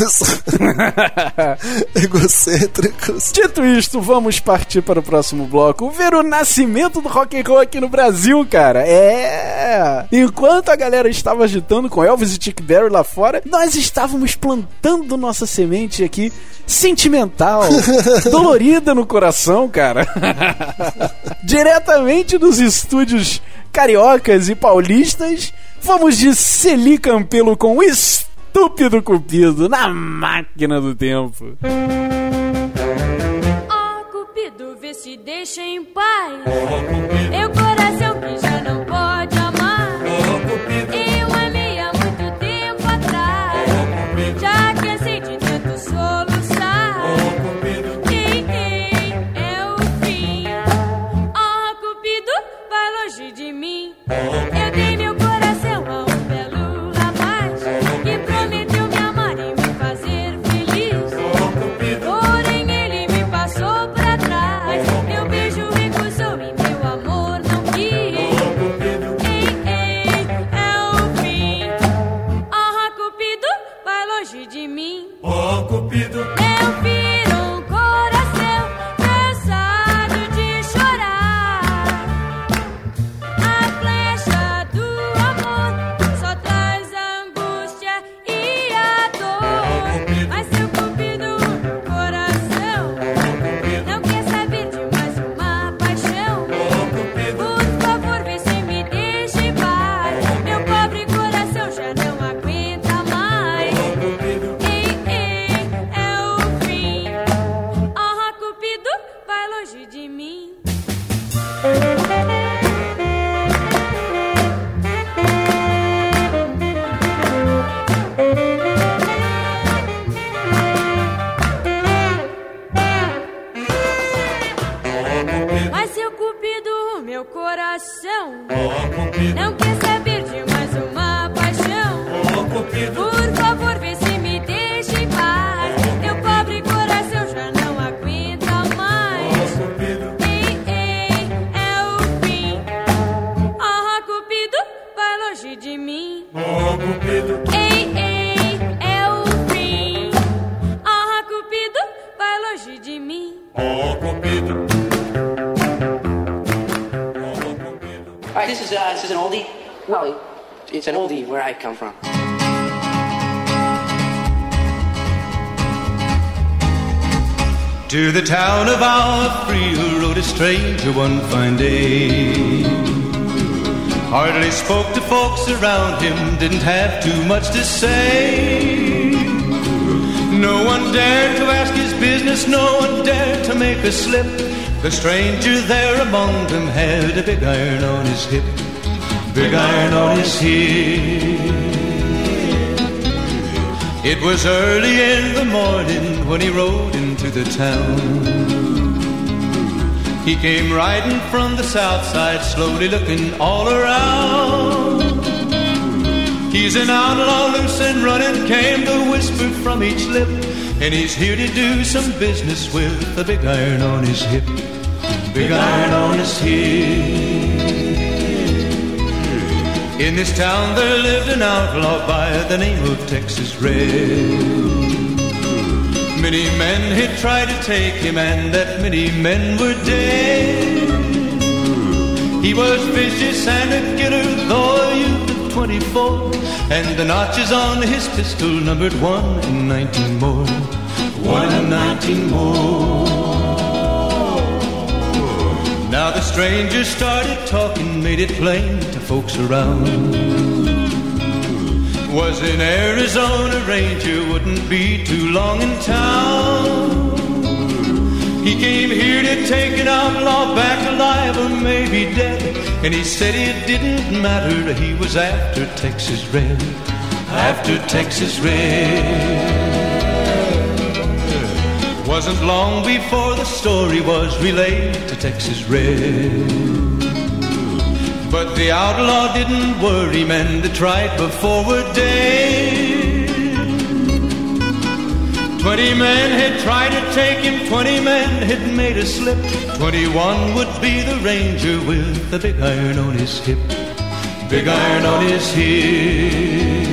egocêntricos. Dito isto, vamos partir para o próximo bloco. Ver o nascimento do rock and roll aqui no Brasil, cara. É... Enquanto a galera estava agitando com Elvis e Chuck Berry lá fora, nós estávamos plantando nossa semente aqui, sentimental, dolorida no coração, cara. Diretamente dos estúdios cariocas e paulistas, vamos de Celi Campelo com o Estúpido Cupido na máquina do tempo. Oh, Cupido, vê se deixa em paz. Eu coração que já não pode amar. Eu amei há muito tempo atrás. Já cansei de tanto soluçar. Ei, ei, é o fim. Oh, Cupido, vai longe de mim. Eu dei meu coração a um belo rapaz que prometeu me amar e me fazer feliz. Porém ele me passou pra trás. Meu beijo recusou e meu amor não quis. Ei, ei, é o fim. Ah, Cupido, vai longe de mim. Oh, Cupido, Eu viro um coração cansado de chorar. A flecha do amor só traz angústia e a dor. Mas seu Cupido, coração, não quer saber de mais uma paixão. Por favor, vê se me deixa em paz. Meu pobre coração já não aguenta mais. Ei, ei, é o fim. Ah, Cupido, vai longe de mim. Mas seu Cupido, meu coração, não quer saber de mais uma paixão. Por favor, vê se me deixa em paz. Meu pobre coração já não aguenta mais. Ei, ei, é o fim. Ah, Cupido, vai longe de mim. Ei, ei, é o fim. Ah, Cupido, vai longe de mim. All right, this is uh, this is an oldie. Well, it's an oldie where I come from. to the town of our free rode a stranger one fine day. Hardly spoke to folks around him, didn't have too much to say. No one dared to ask his business, no one dared to make a slip. The stranger there among them had a big iron on his hip, big iron on his hip. It was early in the morning when he rode into the town. He came riding from the south side, slowly looking all around. He's an outlaw, loose and running, came the whisper from each lip, and he's here to do some business with a big iron on his hip, big iron on his hip. In this town there lived an outlaw by the name of Texas Red. Many men had tried to take him, and that many men were dead. He was vicious and a killer, though a youth of twenty-four, and the notches on his pistol numbered one and nineteen more, one and nineteen more. Now the stranger started talking, made it plain to folks around. Was an Arizona Ranger, wouldn't be too long in town. He came here to take an outlaw back alive or maybe dead, and he said it didn't matter, he was after Texas Red, after Texas Red. Wasn't long before the story was relayed to Texas Red. But the outlaw didn't worry, men that tried before were dead. Twenty men had tried to take him, twenty men had made a slip. Twenty-one would be the ranger with the big iron on his hip, big iron on his hip.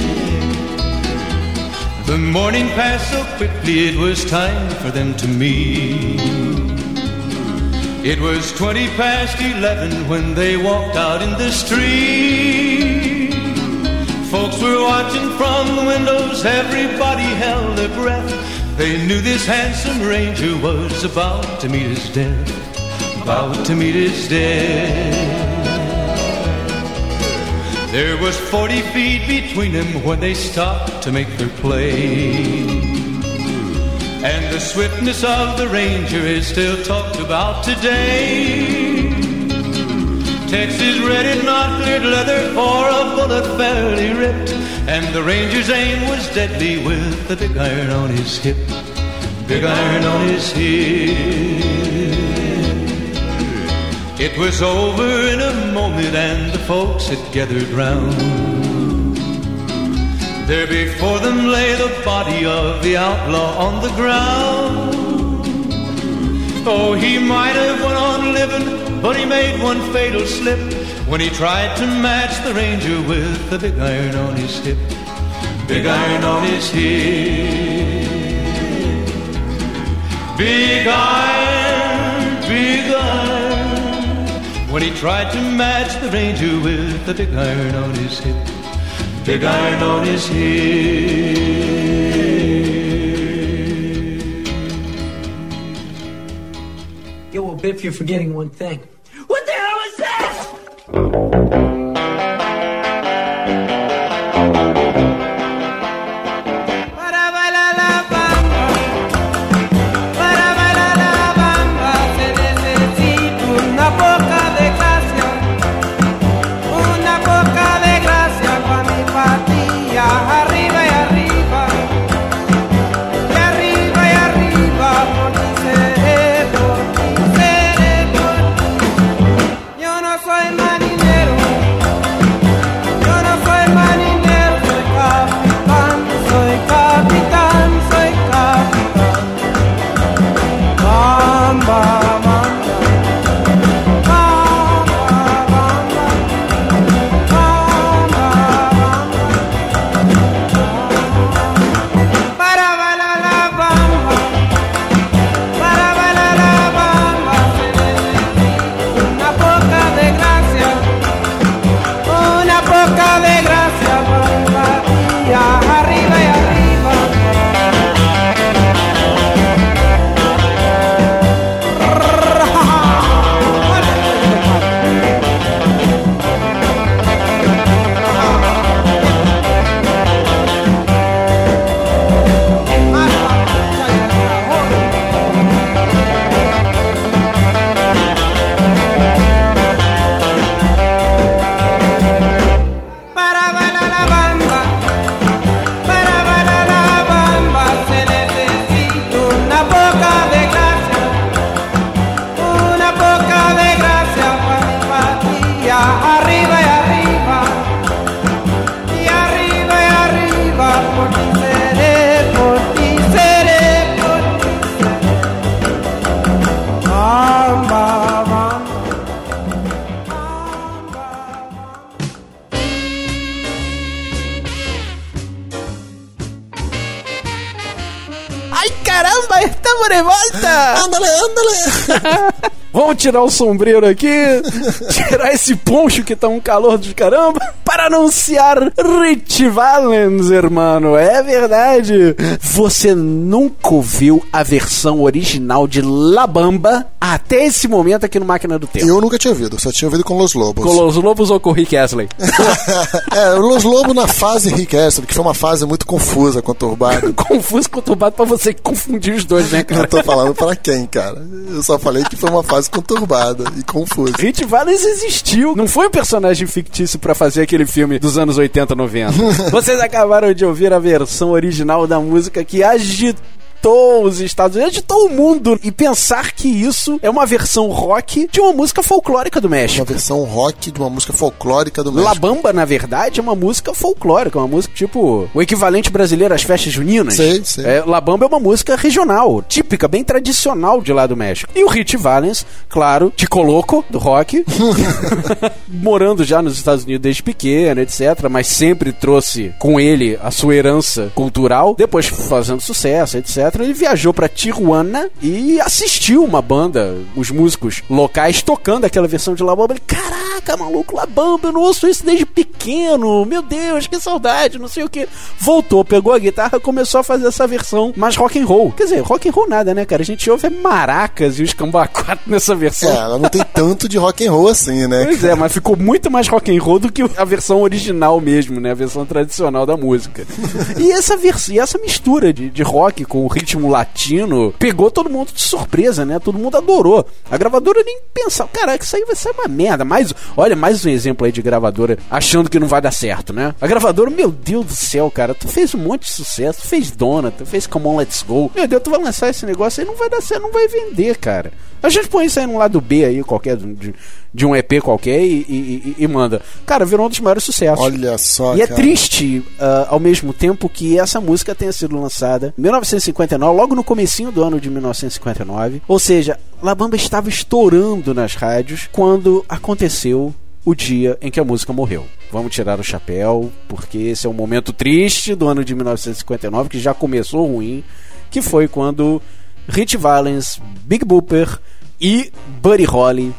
The morning passed so quickly, it was time for them to meet. It was twenty past eleven when they walked out in the street. Folks were watching from the windows, everybody held their breath. They knew this handsome ranger was about to meet his death, about to meet his death. There was forty feet between them when they stopped to make their play. And the swiftness of the ranger is still talked about today. Texas Red had not cleared leather for a bullet fairly ripped, and the ranger's aim was deadly with the big iron on his hip, big iron on his hip. It was over in a moment and the folks had gathered round. There before them lay the body of the outlaw on the ground. Oh, he might have went on living, but he made one fatal slip when he tried to match the ranger with the big iron on his hip, big iron on his hip. Big iron, big iron, when he tried to match the ranger with the big iron on his hip, big iron on his hip. Yo, well, Biff, you're forgetting one thing. What the hell is that? Para bailar la bamba, para bailar la bamba, se necesita una poca de gracia, una poca de gracia para mi patilla, arriba y arriba, y arriba y arriba, por mi cerebro, por mi cerebro. Yo no soy marinero, una poca de gracia para mi patria. Arriba y arriba, y arriba y arriba, por ti seré, por ti seré, por ti seré. Bamba, bamba. Ai, caramba, estamos de volta! Ándale, ándale! Vamos tirar o sombreiro aqui, tirar esse poncho que tá um calor dos caramba, para anunciar Rich Valens, hermano. É verdade. Você nunca ouviu a versão original de La Bamba até esse momento aqui no Máquina do Tempo? Eu nunca tinha ouvido, só tinha ouvido com Los Lobos. Com Los Lobos ou com Rick Astley? É, o Los Lobos na fase Rick Astley, que foi uma fase muito confusa, conturbada. Confuso, conturbado pra você confundir os dois, né, cara? Eu tô falando pra quem, cara? Eu só falei que foi uma fase conturbada e confusa. Rich Valens existiu. Não foi um personagem fictício pra fazer aquele filme dos anos oitenta, noventa. Vocês acabaram de ouvir a versão original da música que agitou os Estados Unidos, agitou o mundo. E pensar que isso é uma versão rock de uma música folclórica do México. Uma versão rock de uma música folclórica do México. La Bamba, na verdade, é uma música folclórica, uma música tipo o equivalente brasileiro às festas juninas. Sei, sei. É, La Bamba é uma música regional, típica, bem tradicional de lá do México. E o Rich Valens, claro, te coloco do rock, morando já nos Estados Unidos desde pequeno, etcétera, mas sempre trouxe com ele a sua herança cultural, depois fazendo sucesso, etcétera. Ele viajou pra Tijuana e assistiu uma banda, os músicos locais tocando aquela versão de La Bamba. Ele, caraca, maluco, La Bamba, eu não ouço isso desde pequeno, meu Deus, que saudade, não sei o que. Voltou, pegou a guitarra, começou a fazer essa versão mais rock and roll. Quer dizer, rock and roll nada, né, cara? A gente ouve é maracas e os cambaquatos nessa versão. É, ela não tem tanto de rock and roll assim, né? Pois é, mas ficou muito mais rock and roll do que a versão original mesmo, né? A versão tradicional da música. E essa, vers- e essa mistura de, de rock com o ritmo latino pegou todo mundo de surpresa, né? Todo mundo adorou. A gravadora nem pensava, caraca, isso aí vai ser uma merda. Mais, olha, mais um exemplo aí de gravadora achando que não vai dar certo, né? A gravadora, meu Deus do céu, cara, tu fez um monte de sucesso, tu fez Dona, tu fez Come On Let's Go. Meu Deus, tu vai lançar esse negócio aí, não vai dar certo, não vai vender, cara. A gente põe isso aí num lado B aí, qualquer, de, de um E P qualquer e, e, e, e manda. Cara, virou um dos maiores sucessos. Olha só, E cara. é triste, uh, ao mesmo tempo, que essa música tenha sido lançada em mil novecentos e cinquenta e nove, logo no comecinho do ano de mil novecentos e cinquenta e nove. Ou seja, La Bamba estava estourando nas rádios quando aconteceu o dia em que a música morreu. Vamos tirar o chapéu, porque esse é um momento triste do ano de mil novecentos e cinquenta e nove, que já começou ruim, que foi quando Rich Valens, Big Booper e Buddy Holly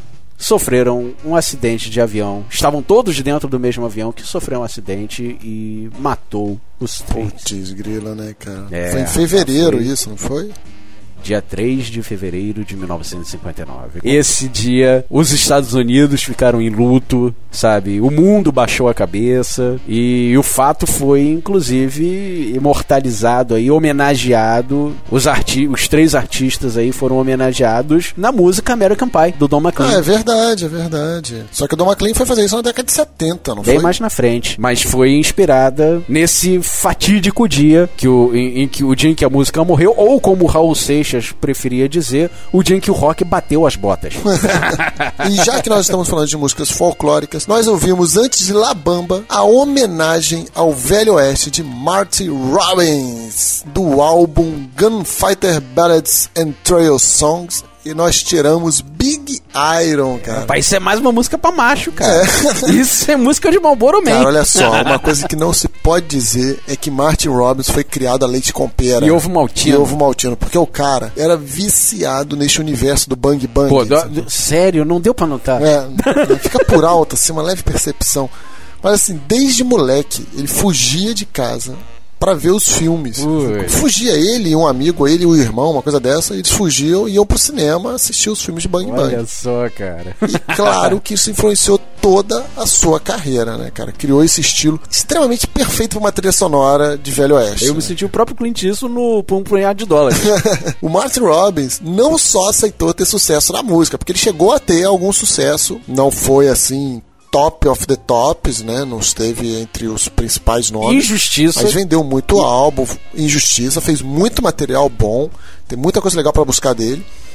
sofreram um acidente de avião. Estavam todos dentro do mesmo avião que sofreu um acidente e matou os três. Putz, grila, né, cara? É, foi em fevereiro foi. isso, não foi? Dia três de fevereiro de mil novecentos e cinquenta e nove. Esse dia, os Estados Unidos ficaram em luto, sabe? O mundo baixou a cabeça e o fato foi, inclusive, imortalizado aí, homenageado. Os, arti- os três artistas aí foram homenageados na música American Pie, do Don McLean. Ah, é verdade, é verdade. Só que o Don McLean foi fazer isso na década de setenta, não Bem foi? mais na frente, mas foi inspirada nesse fatídico dia que o, em, em que o dia em que a música morreu, ou como o Raul Seixas preferia dizer, o dia em que o rock bateu as botas. E já que nós estamos falando de músicas folclóricas, nós ouvimos antes de La Bamba a homenagem ao Velho Oeste de Marty Robbins, do álbum Gunfighter Ballads and Trail Songs. E nós tiramos Big Iron, cara. Rapaz, isso é mais uma música pra macho, cara. É. Isso é música de Marlboro Man. Cara, olha só, uma coisa que não se pode dizer é que Marty Robbins foi criado a leite com pera. E ovo maltino. E ovo maltino, porque o cara era viciado neste universo do Bang Bang. Pô, do, do, sério, não deu pra notar. É, fica por alto, assim, uma leve percepção. Mas assim, desde moleque, ele fugia de casa pra ver os filmes. Ui. Fugia ele e um amigo, ele e o irmão, uma coisa dessa, eles fugiam e iam pro cinema assistir os filmes de Bang Bang. Olha só, cara. E claro que isso influenciou toda a sua carreira, né, cara? Criou esse estilo extremamente perfeito pra uma trilha sonora de Velho Oeste. Eu né? me senti o próprio Clint Eastwood no, por um punhado de dólares. O Marty Robbins não só aceitou ter sucesso na música, porque ele chegou a ter algum sucesso, não foi assim top of the tops, né? Não esteve entre os principais nomes. Injustiça. Mas vendeu muito álbum, Injustiça, fez muito material bom, tem muita coisa legal pra buscar dele.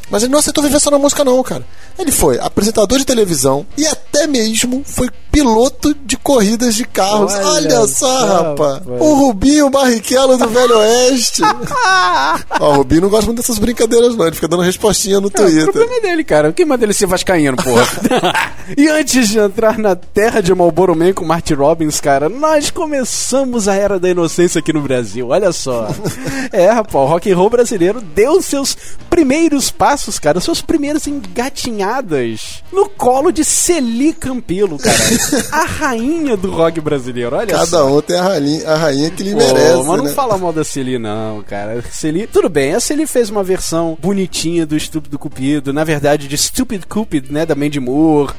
Mas ele não aceitou viver só na música não, cara. Ele foi apresentador de televisão e até mesmo foi piloto de corridas de carros. Olha, Olha só, rapaz. O Rubinho Barrichello do Velho Oeste. Ó, o Rubinho não gosta muito dessas brincadeiras não, ele fica dando respostinha no Twitter. É, o problema é dele, cara. Quem manda ele ser vascaíno, porra? E antes de entrar na terra de Marlboro Man com Marty Robbins, cara, nós começamos a Era da Inocência aqui no Brasil. Olha só. É, rapaz, o rock and roll brasileiro deu seus primeiros passos, cara, seus primeiros engatinhadas no colo de Celi Campelo, cara. A rainha do rock brasileiro, olha Cada só. Cada um tem a rainha, a rainha que lhe Pô, merece, mas não né? fala mal da Celi, não, cara. Celi, tudo bem, a Celi fez uma versão bonitinha do Estúpido Cupido, na verdade de Stupid Cupid, né, da Mandy Moore.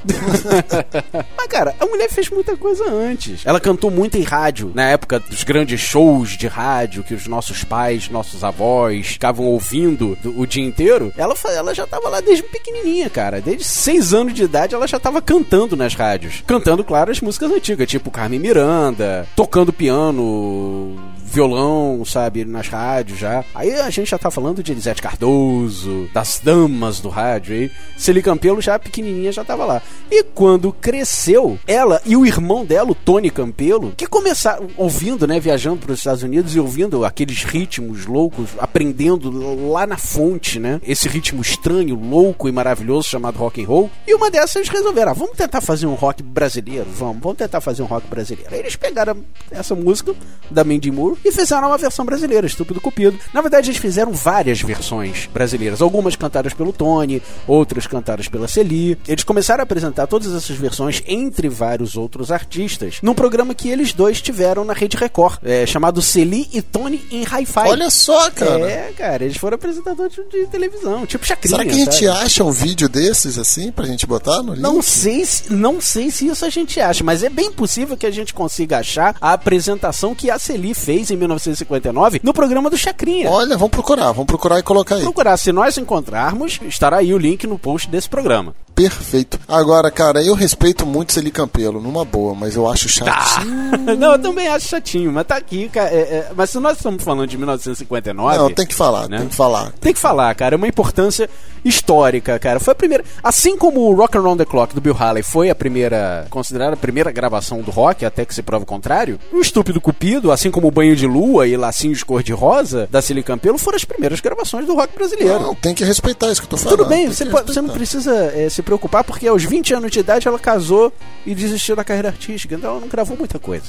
Mas, cara, a mulher fez muita coisa antes. Ela cantou muito em rádio, na época dos grandes shows de rádio que os nossos pais, nossos avós ficavam ouvindo do, o dia inteiro. Ela, ela já tava lá desde pequenininha, cara. Desde seis anos de idade ela já tava cantando nas rádios. Cantando, claro, as músicas antigas, tipo Carmen Miranda, tocando piano, violão, sabe, nas rádios já. Aí a gente já tá falando de Elisete Cardoso, das damas do rádio aí. Celi Campelo já pequenininha já tava lá. E quando cresceu, ela e o irmão dela, o Tony Campelo, que começaram ouvindo, né, viajando para os Estados Unidos e ouvindo aqueles ritmos loucos, aprendendo lá na fonte, né, esse ritmo estranho, louco e maravilhoso chamado rock and roll. E uma dessas resolveram, ah, vamos tentar fazer um rock brasileiro, vamos, vamos tentar fazer um rock brasileiro. Aí eles pegaram essa música da Mandy Moore e fizeram uma versão brasileira, Estúpido Cupido. Na verdade, eles fizeram várias versões brasileiras, algumas cantadas pelo Tony, outras cantadas pela Celi. Eles começaram a apresentar todas essas versões entre vários outros artistas num programa que eles dois tiveram na Rede Record, é, chamado Celi e Tony em Hi-Fi. Olha só, cara. É, cara, eles foram apresentadores de televisão, tipo Chacrinha. Será que a gente sabe? acha um vídeo desses assim pra gente botar no link? Não sei, se, não sei se isso a gente acha, mas é bem possível que a gente consiga achar a apresentação que a Celi fez em mil novecentos e cinquenta e nove no programa do Chacrinha. Olha, vamos procurar, vamos procurar e colocar aí. Procurar, se nós encontrarmos, estará aí o link no post desse programa. Perfeito. Agora, cara, eu respeito muito Celi Campelo, numa boa, mas eu acho chato. Tá. Não, eu também acho chatinho, mas tá aqui, cara. É, é, mas se nós estamos falando de mil novecentos e cinquenta e nove... Não, tem que falar, né? tem que falar. Tem que falar, cara. É uma importância histórica, cara. Foi a primeira... Assim como o Rock Around the Clock, do Bill Haley, foi a primeira... considerada a primeira gravação do rock, até que se prova o contrário, o Estúpido Cupido, assim como o Banho de Lua e Lacinhos Cor-de-Rosa, da Celi Campelo, foram as primeiras gravações do rock brasileiro. Não, tem que respeitar isso que eu tô falando. Tudo bem, você, pode, você não precisa é, se preocupar, porque aos vinte anos de idade ela casou e desistiu da carreira artística, então ela não gravou muita coisa.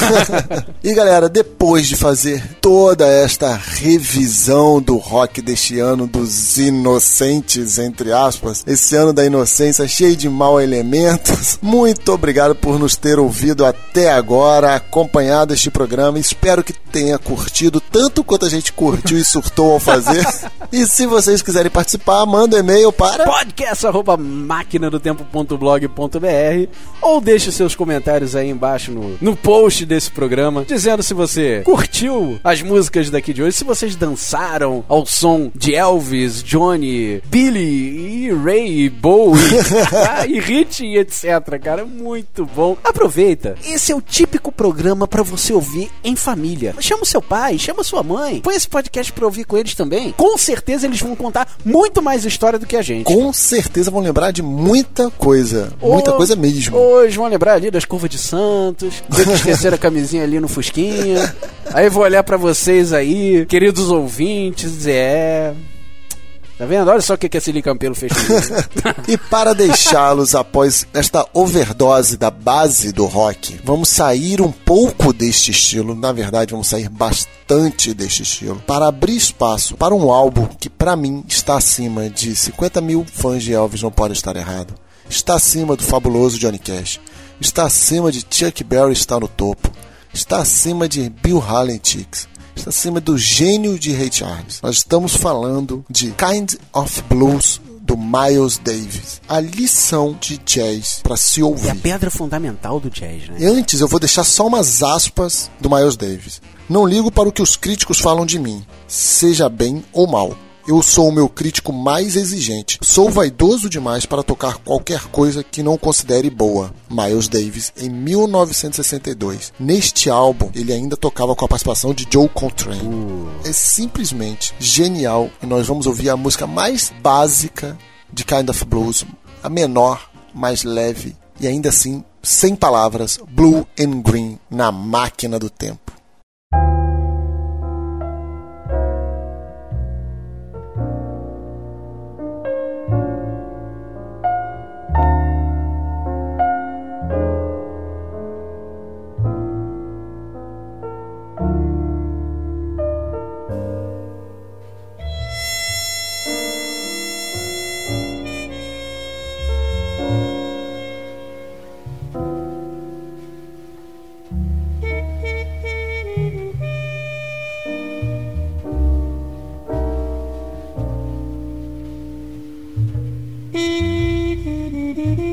E galera, depois de fazer toda esta revisão do rock deste ano dos inocentes, entre aspas, esse ano da inocência cheio de mau elementos, muito obrigado por nos ter ouvido até agora, acompanhado este programa. Espero que tenha curtido tanto quanto a gente curtiu e surtou ao fazer. E se vocês quiserem participar, manda um e-mail para podcast arroba máquina do tempo ponto blog ponto b r ou deixe seus comentários aí embaixo no, no post desse programa, dizendo se você curtiu as músicas daqui de hoje, se vocês dançaram ao som de Elvis, Johnny, Billy e Ray e Bowie e Rich e etc, cara, muito bom. Aproveita, esse é o típico programa pra você ouvir em família. Chama o seu pai, chama sua mãe, põe esse podcast pra ouvir com eles também. Com certeza eles vão contar muito mais história do que a gente. Com certeza vão lembrar de muita coisa, Ou, muita coisa mesmo. Hoje vão lembrar ali das curvas de Santos, ver que esqueceram a camisinha ali no Fusquinha. Aí vou olhar pra vocês aí, queridos ouvintes, dizer, é... Tá vendo? Olha só o que a Celi Campelo fez comigo. E para deixá-los após esta overdose da base do rock, vamos sair um pouco deste estilo, na verdade vamos sair bastante deste estilo, para abrir espaço para um álbum que pra mim está acima de cinquenta mil fãs de Elvis, não pode estar errado. Está acima do fabuloso Johnny Cash, está acima de Chuck Berry, está no topo, está acima de Bill Haley Chicks, está acima do gênio de Ray Charles. Nós estamos falando de Kind of Blues do Miles Davis, a lição de jazz para se ouvir. É a pedra fundamental do jazz, né? E antes eu vou deixar só umas aspas do Miles Davis. Não ligo para o que os críticos falam de mim, seja bem ou mal. Eu sou o meu crítico mais exigente. Sou vaidoso demais para tocar qualquer coisa que não considere boa. Miles Davis, em mil novecentos e sessenta e dois. Neste álbum, ele ainda tocava com a participação de Joe Coltrane. Uh. É simplesmente genial. E nós vamos ouvir a música mais básica de Kind of Blues, a menor, mais leve e ainda assim, sem palavras, Blue and Green, na máquina do tempo. Thank you.